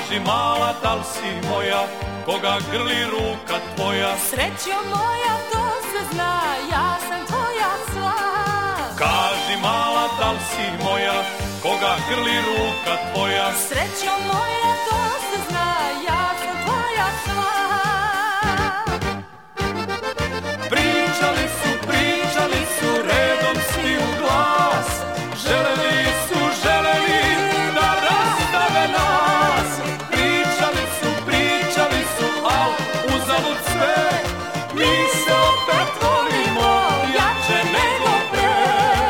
Kaži mala, da li si moja, koga grli ruka tvoja? Srećo moja, to se zna, ja sam tvoja sva. Kaži mala, da li si moja, koga grli ruka tvoja? Srećo moja, to se zna, ja sam tvoja sva. Pričali su redom svi u glas, želeli da rastave nas. Pričali su, al uzalud sve, mi se opet volimo jače nego pre.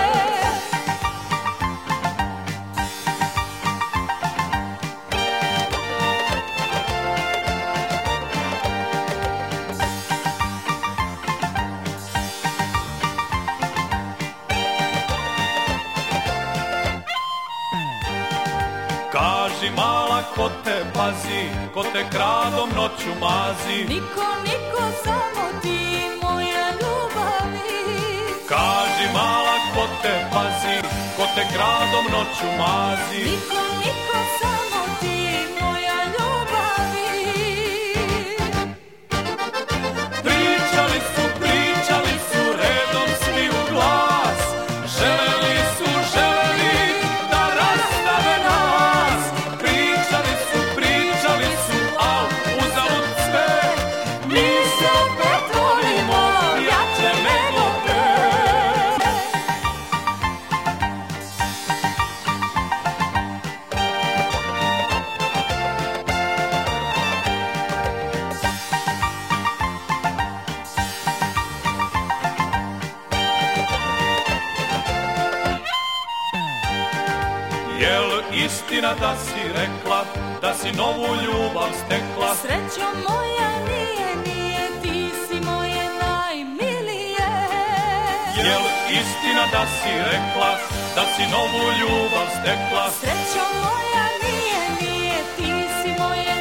Kaži mala, ko te pazi, ko te kradom noću mazi? Niko, samo ti, moja ljubavi. Kaži mala, ko te pazi, ko te kradom noću mazi? Niko, samo ti, moja ljubavi. Pričali su redom svi u glas, želeli da rastave nas. Pričali su, al uzalud sve, mi se opet volimo jače nego pre. Jel istina da si rekla, da si novu ljubav stekla? Srećo moja, nije, ti si moje najmilije. Jel istina da si rekla, da si novu ljubav stekla? Srećo moja, nije, ti si moje